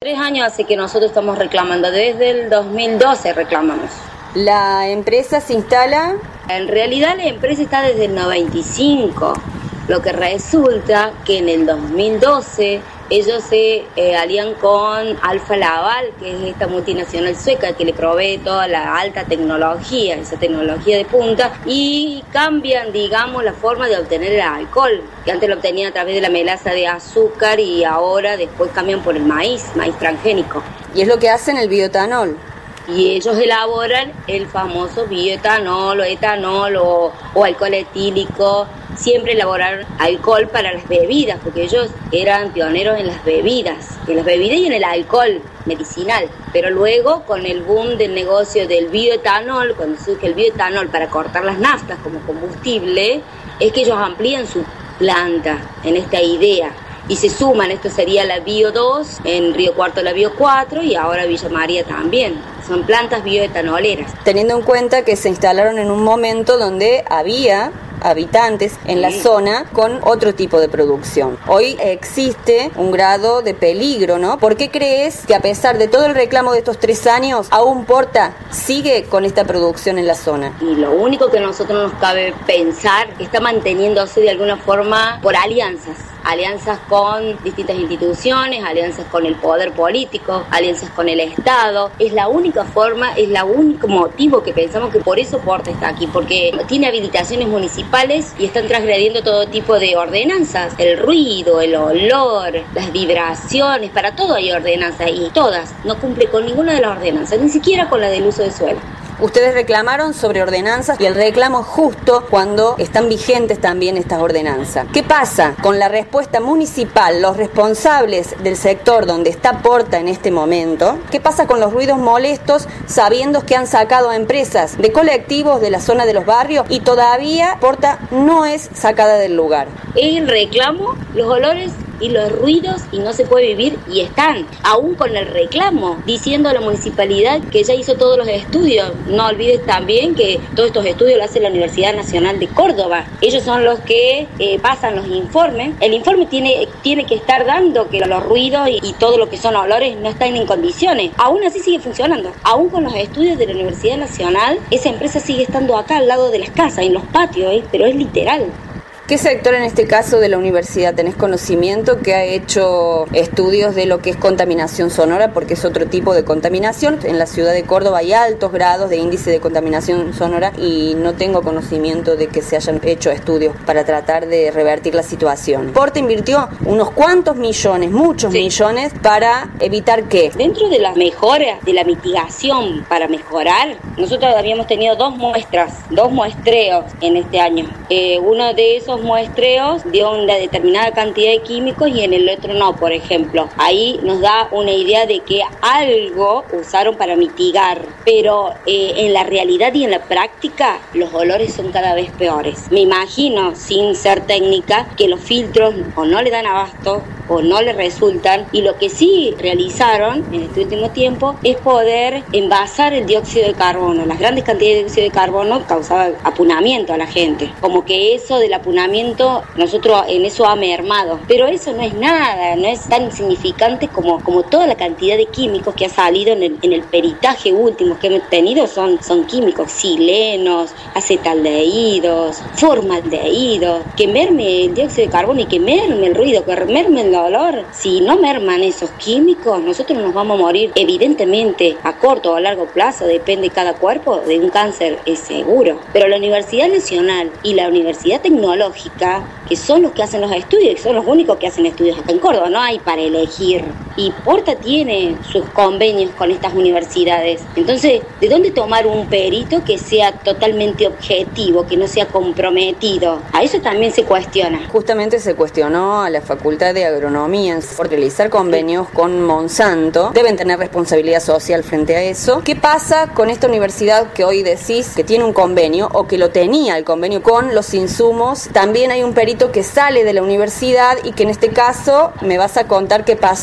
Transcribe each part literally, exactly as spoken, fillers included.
Tres años hace que nosotros estamos reclamando, desde el dos mil doce reclamamos. ¿La empresa se instala? En realidad la empresa está desde el noventa y cinco, lo que resulta que en el dos mil doce ellos se eh, alían con Alfa Laval, que es esta multinacional sueca que le provee toda la alta tecnología, esa tecnología de punta, y cambian, digamos, la forma de obtener el alcohol, que antes lo obtenían a través de la melaza de azúcar y ahora después cambian por el maíz, maíz transgénico. ¿Y es lo que hacen el bioetanol? Y ellos elaboran el famoso bioetanol o etanol o, o alcohol etílico. Siempre elaboraron alcohol para las bebidas, porque ellos eran pioneros en las bebidas, en las bebidas y en el alcohol medicinal. Pero luego, con el boom del negocio del bioetanol, cuando surge el bioetanol para cortar las naftas como combustible, es que ellos amplían su planta en esta idea. Y se suman, esto sería la Bio dos, en Río Cuarto la Bio cuatro y ahora Villa María también. Son plantas bioetanoleras. Teniendo en cuenta que se instalaron en un momento donde había habitantes en la zona con otro tipo de producción. Hoy existe un grado de peligro, ¿no? ¿Por qué crees que a pesar de todo el reclamo de estos tres años, aún Porta sigue con esta producción en la zona? Y lo único que a nosotros nos cabe pensar que está manteniéndose de alguna forma por alianzas. Alianzas con distintas instituciones, alianzas con el poder político, alianzas con el Estado. Es la única forma, es el único motivo que pensamos que por eso Porta está aquí, porque tiene habilitaciones municipales y están transgrediendo todo tipo de ordenanzas. El ruido, el olor, las vibraciones, para todo hay ordenanzas y todas no cumple con ninguna de las ordenanzas, ni siquiera con la del uso de suelo. Ustedes reclamaron sobre ordenanzas y el reclamo es justo cuando están vigentes también estas ordenanzas. ¿Qué pasa con la respuesta municipal, los responsables del sector donde está Porta en este momento? ¿Qué pasa con los ruidos molestos sabiendo que han sacado a empresas de colectivos de la zona de los barrios y todavía Porta no es sacada del lugar? El reclamo, los olores y los ruidos y no se puede vivir y están, aún con el reclamo, diciendo a la municipalidad que ya hizo todos los estudios. No olvides también que todos estos estudios lo hace la Universidad Nacional de Córdoba. Ellos son los que eh, pasan los informes. El informe tiene, tiene que estar dando que los ruidos y, y todo lo que son olores no están en condiciones. Aún así sigue funcionando. Aún con los estudios de la Universidad Nacional, esa empresa sigue estando acá al lado de las casas, en los patios, ¿eh? Pero es literal. ¿Qué sector en este caso de la universidad tenés conocimiento que ha hecho estudios de lo que es contaminación sonora? Porque es otro tipo de contaminación. En la ciudad de Córdoba hay altos grados de índice de contaminación sonora y no tengo conocimiento de que se hayan hecho estudios para tratar de revertir la situación. Porta invirtió unos cuantos millones, muchos sí. millones, para evitar que... Dentro de las mejoras, de la mitigación para mejorar, nosotros habíamos tenido dos muestras, dos muestreos en este año. Eh, uno de esos muestreos dio una determinada cantidad de químicos y en el otro no, por ejemplo. Ahí nos da una idea de que algo usaron para mitigar, pero eh, en la realidad y en la práctica los olores son cada vez peores. Me imagino, sin ser técnica, que los filtros o no le dan abasto o no le resultan, y lo que sí realizaron en este último tiempo es poder envasar el dióxido de carbono. Las grandes cantidades de dióxido de carbono causaban apunamiento a la gente, como que eso del apunamiento nosotros en eso ha mermado, pero eso no es nada, no es tan insignificante como, como toda la cantidad de químicos que ha salido en el, en el peritaje último que hemos tenido. Son, son químicos silenos, acetaldehídos, formaldehídos, que merme el dióxido de carbono y que merme el ruido, que merme el dolor. Si no merman esos químicos, nosotros nos vamos a morir evidentemente a corto o a largo plazo, depende de cada cuerpo, de un cáncer es seguro. Pero la Universidad Nacional y la Universidad Tecnológica, que son los que hacen los estudios, que son los únicos que hacen estudios acá en Córdoba, no hay para elegir. Y Porta tiene sus convenios con estas universidades. Entonces, ¿de dónde tomar un perito que sea totalmente objetivo, que no sea comprometido? A eso también se cuestiona. Justamente se cuestionó a la Facultad de Agronomía por realizar convenios con Monsanto. Deben tener responsabilidad social frente a eso. ¿Qué pasa con esta universidad que hoy decís que tiene un convenio o que lo tenía el convenio con los insumos? También hay un perito que sale de la universidad y que en este caso me vas a contar qué pasó en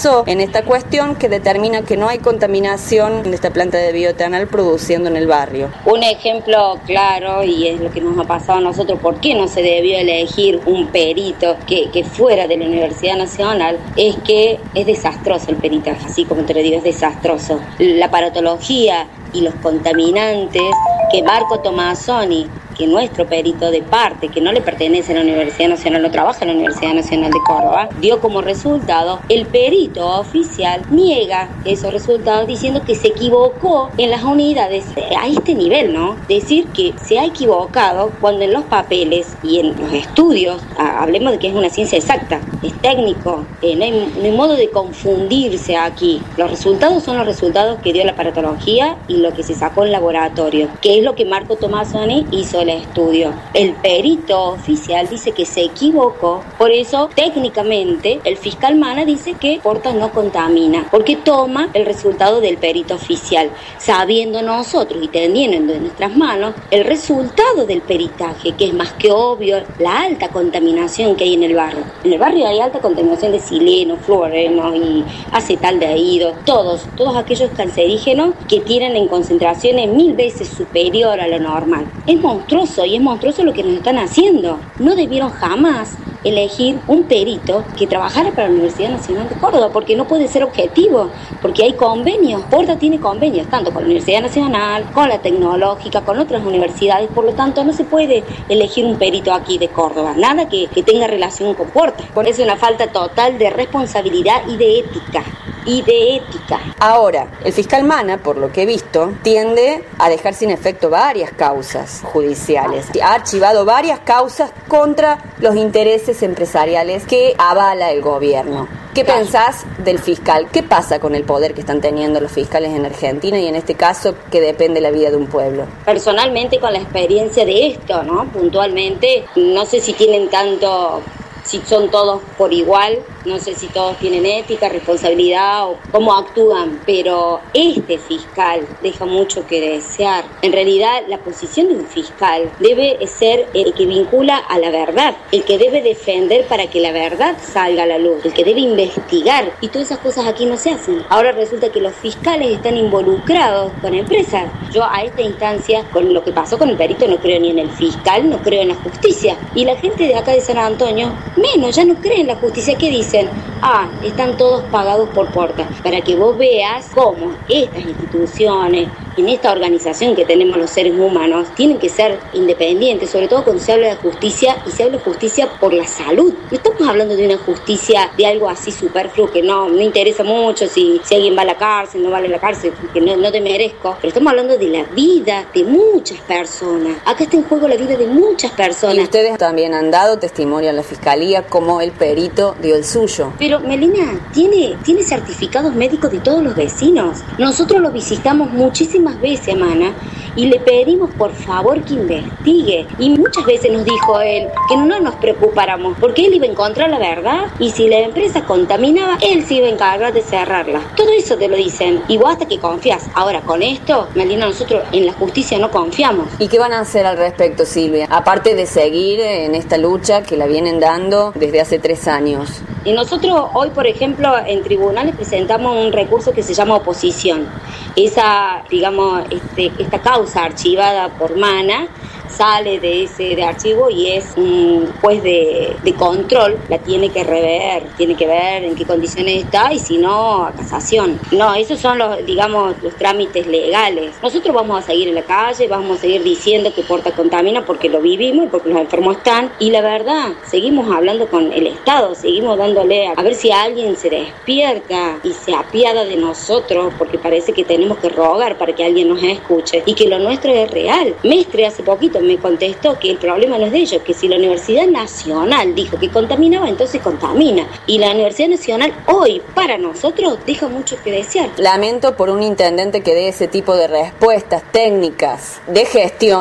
esta cuestión que determina que no hay contaminación de esta planta de bioetanol produciendo en el barrio. Un ejemplo claro, y es lo que nos ha pasado a nosotros, ¿por qué no se debió elegir un perito que, que fuera de la Universidad Nacional? Es que es desastroso el peritaje, así como te lo digo, es desastroso. La aparatología y los contaminantes que Marco Tomassoni, que nuestro perito de parte, que no le pertenece a la Universidad Nacional, no trabaja en la Universidad Nacional de Córdoba, dio como resultado, el perito oficial niega esos resultados diciendo que se equivocó en las unidades a este nivel, ¿no? Decir que se ha equivocado cuando en los papeles y en los estudios, hablemos de que es una ciencia exacta, es técnico, eh, no, hay, no hay modo de confundirse aquí. Los resultados son los resultados que dio la aparatología y lo que se sacó en laboratorio, que es lo que Marco Tomassoni hizo el estudio. El perito oficial dice que se equivocó, por eso técnicamente el fiscal Mana dice que Portas no contamina, porque toma el resultado del perito oficial, sabiendo nosotros y teniendo en nuestras manos el resultado del peritaje, que es más que obvio la alta contaminación que hay en el barrio. En el barrio hay alta contaminación de sileno, fluoreno y acetaldehído, todos, todos aquellos cancerígenos que tienen en concentraciones mil veces superior a lo normal. Es monstruoso y es monstruoso lo que nos están haciendo. No debieron jamás elegir un perito que trabajara para la Universidad Nacional de Córdoba, porque no puede ser objetivo, porque hay convenios. Porta tiene convenios tanto con la Universidad Nacional, con la Tecnológica, con otras universidades, por lo tanto no se puede elegir un perito aquí de Córdoba, nada que, que tenga relación con Porta. Por eso es una falta total de responsabilidad y de ética. y de ética. Ahora, el fiscal Mana, por lo que he visto, tiende a dejar sin efecto varias causas judiciales. Ha archivado varias causas contra los intereses empresariales que avala el gobierno. ¿Qué claro. pensás del fiscal? ¿Qué pasa con el poder que están teniendo los fiscales en Argentina y en este caso que depende la vida de un pueblo? Personalmente, con la experiencia de esto, ¿no? Puntualmente, no sé si tienen tanto... si son todos por igual, no sé si todos tienen ética, responsabilidad o cómo actúan, pero este fiscal deja mucho que desear. En realidad, la posición de un fiscal debe ser el que vincula a la verdad, el que debe defender para que la verdad salga a la luz, el que debe investigar, y todas esas cosas aquí no se hacen. Ahora resulta que los fiscales están involucrados con empresas. Yo a esta instancia, con lo que pasó con el perito, no creo ni en el fiscal, no creo en la justicia. Y la gente de acá de San Antonio, menos, ya no creen en la justicia. ¿Qué dicen? Ah, están todos pagados por Porta. Para que vos veas cómo estas instituciones, en esta organización que tenemos los seres humanos, tienen que ser independientes, sobre todo cuando se habla de justicia, y se habla de justicia por la salud. No estamos hablando de una justicia de algo así superfluo que no, no interesa mucho si, si alguien va a la cárcel, no vale la cárcel, que no, no te merezco. Pero estamos hablando de la vida de muchas personas. Acá está en juego la vida de muchas personas. Y ustedes también han dado testimonio a la fiscalía como el perito dio el suyo. Pero Melina, tiene, tiene certificados médicos de todos los vecinos. Nosotros lo visitamos muchísimas veces, Mana, y le pedimos por favor que investigue. Y muchas veces nos dijo él que no nos preocupáramos, porque él iba a encontrar la verdad, y si la empresa contaminaba, él se iba a encargar de cerrarla. Todo eso te lo dicen, y vos hasta que confías. Ahora, con esto, Melina, nosotros en la justicia no confiamos. ¿Y qué van a hacer al respecto, Silvia? Aparte de seguir en esta lucha que la vienen dando desde hace tres años. Y nosotros hoy, por ejemplo, en tribunales presentamos un recurso que se llama oposición. Esa, digamos, este, esta causa archivada por Mana sale de ese de archivo y es un juez de, de control, la tiene que rever, tiene que ver en qué condiciones está, y si no, a casación. No, esos son los, digamos, los trámites legales. Nosotros vamos a seguir en la calle, vamos a seguir diciendo que Porta contamina porque lo vivimos y porque los enfermos están, y la verdad, seguimos hablando con el Estado, seguimos dándole a, a ver si alguien se despierta y se apiada de nosotros, porque parece que tenemos que rogar para que alguien nos escuche y que lo nuestro es real. Mestre hace poquito me contestó que el problema no es de ellos, que si la Universidad Nacional dijo que contaminaba, entonces contamina. Y la Universidad Nacional hoy, para nosotros, deja mucho que desear. Lamento por un intendente que dé ese tipo de respuestas técnicas de gestión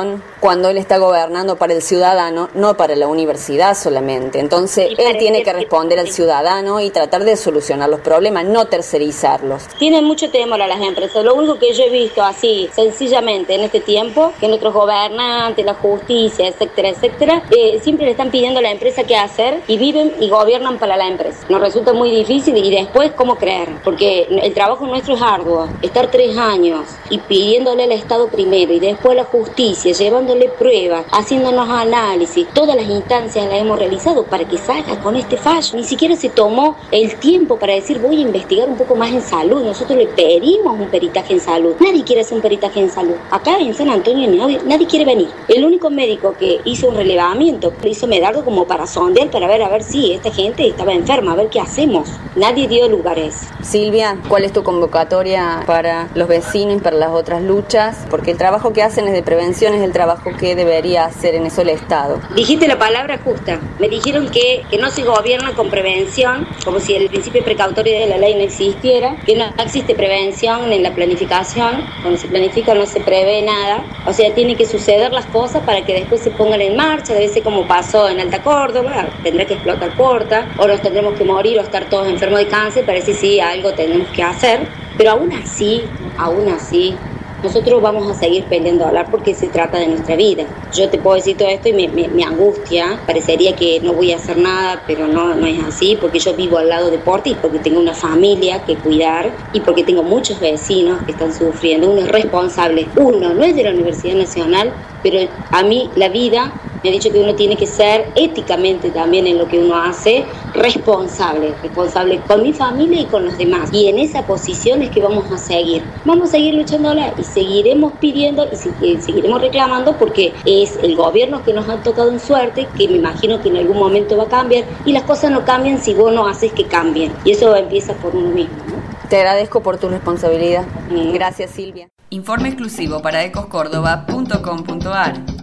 cuando él está gobernando para el ciudadano, no para la universidad solamente. Entonces, él tiene que responder al ciudadano y tratar de solucionar los problemas, no tercerizarlos. Tienen mucho temor a las empresas. Lo único que yo he visto así, sencillamente, en este tiempo, que nuestros gobernantes, la justicia, etcétera, etcétera, eh, siempre le están pidiendo a la empresa qué hacer y viven y gobiernan para la empresa. Nos resulta muy difícil y después, ¿cómo creer? Porque el trabajo nuestro es arduo. Estar tres años y pidiéndole al Estado primero y después a la justicia, llevándole pruebas, haciéndonos análisis, todas las instancias las hemos realizado para que salga con este fallo. Ni siquiera se tomó el tiempo para decir voy a investigar un poco más en salud. Nosotros le pedimos un peritaje en salud. Nadie quiere hacer un peritaje en salud. Acá en San Antonio nadie, nadie quiere venir. El único médico que hizo un relevamiento lo hizo Medardo como para sondear, para ver a ver si esta gente estaba enferma, a ver qué hacemos. Nadie dio lugares. Silvia, ¿cuál es tu convocatoria para los vecinos y para las otras luchas? Porque el trabajo que hacen es de prevención, es el trabajo que debería hacer en eso el Estado. Dijiste la palabra justa. Me dijeron que, que no se gobierna con prevención, como si el principio precautorio de la ley no existiera, que no existe prevención en la planificación. Cuando se planifica no se prevé nada. O sea, tienen que suceder las cosas para que después se pongan en marcha. Debe ser como pasó en Alta Córdoba, tendrá que explotar Porta, o nos tendremos que morir o estar todos enfermos de cáncer, para decir sí, algo tenemos que hacer. Pero aún así, aún así, nosotros vamos a seguir peleando a hablar porque se trata de nuestra vida. Yo te puedo decir todo esto y me, me, me angustia. Parecería que no voy a hacer nada, pero no, no es así, porque yo vivo al lado de Portis, porque tengo una familia que cuidar y porque tengo muchos vecinos que están sufriendo. Uno es responsable. Uno no es de la Universidad Nacional, pero a mí la vida me ha dicho que uno tiene que ser éticamente también en lo que uno hace responsable, responsable con mi familia y con los demás. Y en esa posición es que vamos a seguir. Vamos a seguir luchándola y seguiremos pidiendo y seguiremos reclamando porque es el gobierno que nos ha tocado en suerte, que me imagino que en algún momento va a cambiar y las cosas no cambian si vos no haces que cambien. Y eso empieza por uno mismo, ¿no? Te agradezco por tu responsabilidad. Mm. Gracias, Silvia. Informe exclusivo para ecos córdoba punto com punto a r.